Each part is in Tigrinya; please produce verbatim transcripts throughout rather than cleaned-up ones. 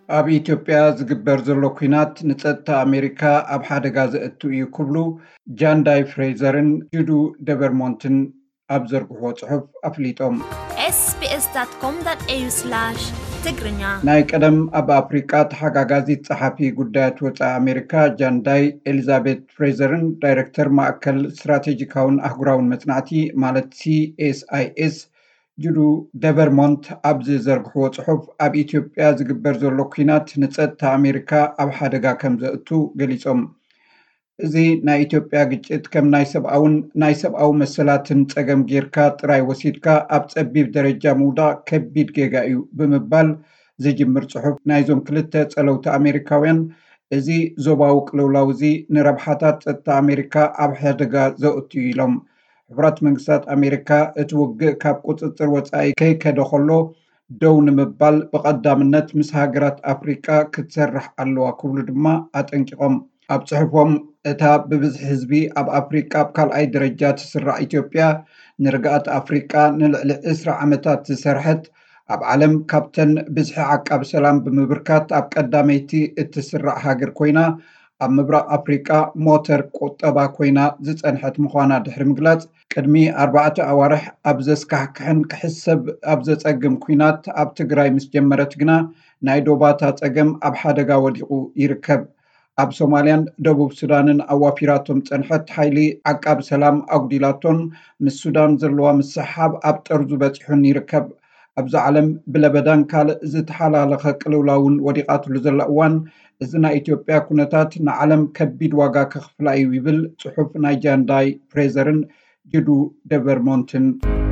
ኣብ ኢትዮጵያ ዝግበር ዘሎ ኩናት ንጸጥታ ኣሜሪካ ኣብ ሓደጋ ዘእቱ እዩ ክብሉ ጃንዳይ ፍሬዘርን ጁዱ ደበርሞንትን ኣብ ዘርግሕዎ ጽሑፍ ኣፍሊጦም። ኤስ ቢ ኤስ ዶት ኮም ዶት ኤ ዩ ስላሽ ትግርኛ ናይ ቀደም ኣብ ኣፍሪቃ ተሓጋጋዚት ጸሓፊ ጉዳያት ወፃኢ ኣሜሪካ ጃንዳይ ኤሊዛቤት ፍሬዘርን ዳይሬክተር ማእከል ስትራቴጂካውን ኣህጉራውን መጽናዕቲ ማለት ሲ ኤስ ኣይ ኤስ ጁዱ ደበርሞንት ኣብዚ ዘርግሕዎ ጽሑፍ ኣብ ኢትዮጵያ ዝግበር ዘሎ ኩናት ንጸጥታ ኣሜሪካ ኣብ ሓደጋ ከም ዘእቱ ገሊጾም። እዚ ናይ ኢትዮጵያ ግጭት ከም ናይ ሰብኣውን ናይ ሰብኣዊ መሰላትን ጸገም ጌርካ ጥራይ ወሲድካ ኣብ ጸቢብ ደረጃ ምውዳቕ ከቢድ ጌጋ እዩ ብምባል ዝጅምር ጽሑፍ ናይዞም ክልተ ጸለውቲ ኣሜሪካውያን እዚ ዞባዊ ቅልውላው እዚ ንረብሓታት ጸጥታ ኣሜሪካ ኣብ ሓደጋ ዘእቱ ኢሎም ሕቡራት መንግስታት ኣሜሪካ እቲ ውግእ ካብ ቁፅጥር ወፃኢ ከይከደ ከሎ ደው ንምባል ብቐዳምነት ምስ ሃገራት ኣፍሪቃ ክትሰርሕ ኣለዋ ክብሉ ድማ ኣጠንቂቖም። ኣብ ጽሑፎም እታ ብብዝሒ ህዝቢ ኣብ ኣፍሪቃ ኣብ ካልኣይ ደረጃ ትስራዕ ኢትዮጵያ ንርግኣት ኣፍሪቃ ንልዕሊ ዕስራ ዓመታት ዝሰርሐት ኣብ ዓለም ካብተን ብዝሒ ዓቃቢ ሰላም ብምብርካት ኣብ ቀዳመይቲ እትስራዕ ሃገር ኮይና ኣብ ምብራቕ ኣፍሪቃ ሞተር ቁጠባ ኮይና ዝጸንሐት ምዃና ድሕሪ ምግላጽ ቅድሚ ኣርባዕተ ኣዋርሕ ኣብ ዘስካሕክሕን ክሕሰብ ኣብ ዘጸግም ኩናት ኣብ ትግራይ ምስ ጀመረት ግና ናይ ዶባታ ጸገም ኣብ ሓደጋ ወዲቑ ይርከብ። ኣብ ሶማልያን ደቡብ ሱዳንን ኣዋፊራቶም ጸንሐት ሓይሊ ዓቃቢ ሰላም ኣጉዲላቶን ምስ ሱዳን ዘለዋ ምስሓብ ኣብ ጠርዙ በፂሑን ይርከብ። ኣብዚ ዓለም ብለበዳን ካልእ ዝተሓላለኸ ቅልውላውን ወዲቓትሉ ዘላ እዋን እዚ ናይ ኢትዮጵያ ኩነታት ንዓለም ከቢድ ዋጋ ከኽፍላ እዩ ይብል ጽሑፍ ናይ ጃንዳይ ፍሬዘርን ጁዱ ደበርሞንትን።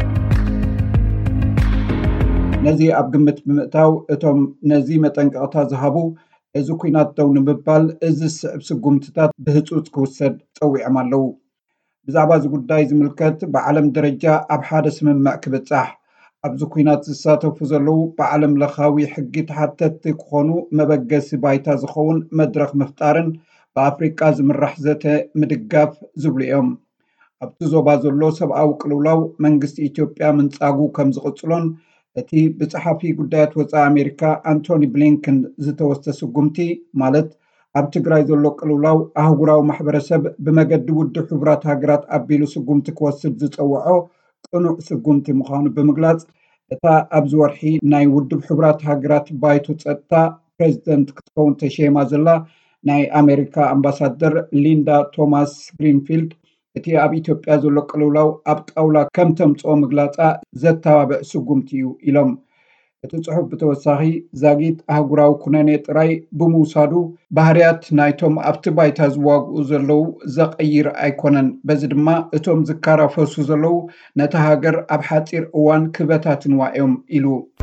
ነዚ ኣብ ግምት ብምእታው እቶም ነዚ መጠንቀቕታ ዝሃቡ እዚ ኩናት ደው ንምባል እዚ ዝስዕብ ስጉምትታት ብህፁፅ ክውሰድ ፀዊዖም ኣለዉ። ብዛዕባ እዚ ጉዳይ ዝምልከት ብዓለም ደረጃ ኣብ ሓደ ስምምዕ ክብፃሕ ኣብዚ ኩናት ዝሳተፉ ዘለዉ ብዓለም ለኻዊ ሕጊ ተሓተቲ ክኾኑ መበገሲ ባይታ ዝኸውን መድረኽ ምፍጣርን ብኣፍሪቃ ዝምራሕ ዘተ ምድጋፍ ዝብሉ እዮም። ኣብቲ ዞባ ዘሎ ሰብኣዊ ቅልውላው መንግስቲ ኢትዮጵያ ምንፃጉ ከም ዝቕፅሎን እቲ ብጸሓፊ ጉዳያት ወፃኢ ኣሜሪካ አንቶኒ ብሊንከን ዝተወስተ ስጉምቲ ማለት ኣብ ትግራይ ዘሎ ቅልውላው ኣህጉራዊ ማሕበረሰብ ብመገዲ ውድብ ሕቡራት ሃገራት ኣቢሉ ስጉምቲ ክወስድ ዝፀውዖ ቅኑዕ ስጉምቲ ምዃኑ ብምግላጽ እታ ኣብዚ ወርሒ ናይ ውድብ ሕቡራት ሃገራት ባይቶ ጸጥታ ፕሬዚደንት ክትከውን ተሸይማ ዘላ ናይ ኣሜሪካ ኣምባሳደር ሊንዳ ቶማስ ግሪንፊልድ እቲ ኣብ ኢትዮጵያ ዘሎ ቅልውላው ኣብ ጣውላ ከም ተምጽኦ ምግላጻ ዘተባብዕ ስጉምቲ እዩ ኢሎም። እቲ ጽሑፍ ብተወሳኺ ዛጊት ኣህጉራዊ ኩነኔ ጥራይ ብምውሳዱ ባህርያት ናይቶም ኣብቲ ባይታ ዝዋግኡ ዘለዉ ዘቐይር ኣይኮነን፣ በዚ ድማ እቶም ዝካራፈሱ ዘለዉ ነቲ ሃገር ኣብ ሓፂር እዋን ክበታትንዋ እዮም ኢሉ።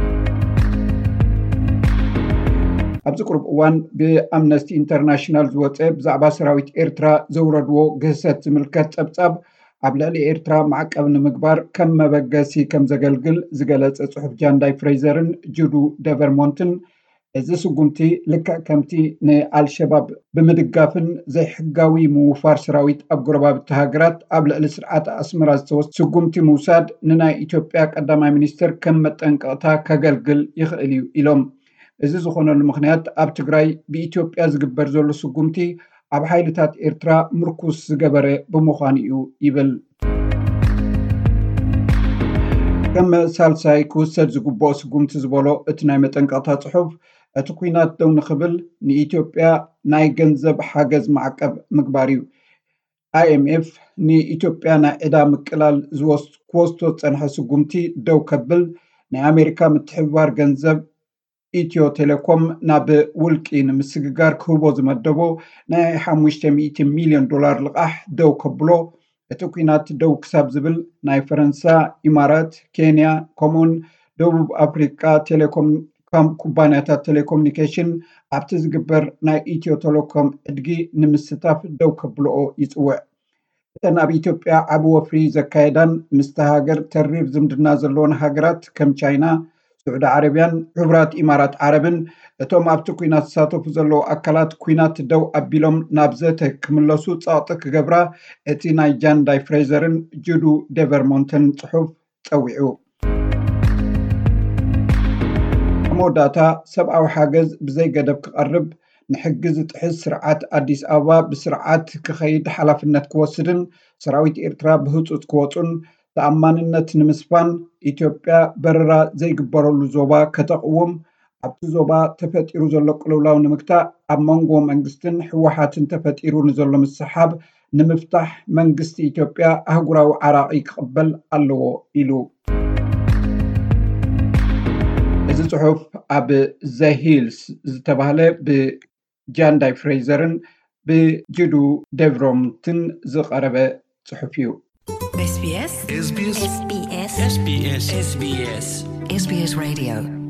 ኣብዚ ቁርብ እዋን ብኣምነስቲ ኢንተርናሽናል ዝወፀ ብዛዕባ ሰራዊት ኤርትራ ዘውረድዎ ግህሰት ዝምልከት ጸብጻብ ኣብ ልዕሊ ኤርትራ ማዕቀብ ንምግባር ከም መበገሲ ከም ዘገልግል ዝገለጸ ጽሑፍ ጃንዳይ ፍሬዘርን ጁዱ ደቨርሞንትን እዚ ስጉምቲ ልክዕ ከምቲ ንኣልሸባብ ብምድጋፍን ዘይሕጋዊ ምውፋር ሰራዊት ኣብ ጎረባብቲ ሃገራት ኣብ ልዕሊ ስርዓት ኣስመራ ዝተወሰደ ስጉምቲ ምውሳድ ንናይ ኢትዮጵያ ቀዳማይ ሚኒስትር ከም መጠንቀቕታ ከገልግል ይኽእል እዩ ኢሎም። እዚ ዝኾነሉ ምክንያት ኣብ ትግራይ ብኢትዮጵያ ዝግበር ዘሎ ስጉምቲ ኣብ ሓይልታት ኤርትራ ምርኩስ ዝገበረ ብምዃኑ እዩ ይብል። ከም ሳልሳይ ክውሰድ ዝግብኦ ስጉምቲ ዝበሎ እቲ ናይ መጠንቀቕታ ጽሑፍ እቲ ኩናት ደው ንኽብል ንኢትዮጵያ ናይ ገንዘብ ሓገዝ ማዕቀብ ምግባር እዩ። ኣይ ኤም ኤፍ ንኢትዮጵያ ናይ ዕዳ ምቅላል ክወስቶ ዝፀንሐ ስጉምቲ ደው ከብል ናይ ኣሜሪካ ምትሕብባር ገንዘብ ኢትዮ ቴሌኮም ናብ ውልቂ ንምስግጋር ክህቦ ዝመደቦ ናይ ሓሙሽተ ሚእቲ ሚልዮን ዶላር ልቓሕ ደው ከብሎ እቲ ኩናት ደው ክሳብ ዝብል ናይ ፈረንሳ፣ ኢማራት፣ ኬንያ፣ ከምኡን ደቡብ ኣፍሪቃ ቴሌኮም ኩባንያታት ቴሌኮሙኒኬሽን ኣብቲ ዝግበር ናይ ኢትዮ ቴሌኮም ዕድጊ ንምስታፍ ደው ከብልኦ ይፅውዕ። እተን ኣብ ኢትዮጵያ ዓብ ወፍሪ ዘካየዳን ምስቲ ሃገር ተሪር ዝምድና ዘለዎን ሃገራት ከም ቻይና፣ ስዑድ ዓረብያን ሕቡራት ኢማራት ዓረብን እቶም ኣብቲ ኩናት ዝሳተፉ ዘለዉ ኣካላት ኩናት ደው ኣቢሎም ናብ ዘተ ክምለሱ ጸቕጢ ክገብራ እቲ ናይ ጃንዳይ ፍሬዘርን ጁዱ ደቨርሞንትን ጽሑፍ ፀዊዑ። ዳታ ሰብአዊ ሓገዝ ብዘይ ገደብ ክቐርብ ንሕግዝ ጥሕዝ ስርዓት ኣዲስ ኣበባ ብስርዓት ክኸይድ ሓላፍነት ክወስድን ሰራዊት ኤርትራ ብህፁፅ ክወፁን ተኣማንነት ንምስፋን ኢትዮጵያ በረራ ዘይግበረሉ ዞባ ከተቕውም ኣብቲ ዞባ ተፈጢሩ ዘሎ ቅልውላው ንምግታእ ኣብ መንጎ መንግስትን ሕወሓትን ተፈጢሩ ንዘሎ ምስሓብ ንምፍታሕ መንግስቲ ኢትዮጵያ ኣህጉራዊ ዓራቂ ክቕበል ኣለዎ ኢሉ እዚ ጽሑፍ ኣብ ዘ ሂልስ ዝተባህለ ብጃንዳይ ፍሬዘርን ብጅዱ ደቭሮምትን ዝቐረበ ጽሑፍ እዩ። ኤስ ቢ ኤስ ኤስ ቢ ኤስ ኤስ ቢ ኤስ ኤስ ቢ ኤስ ኤስ ቢ ኤስ Radio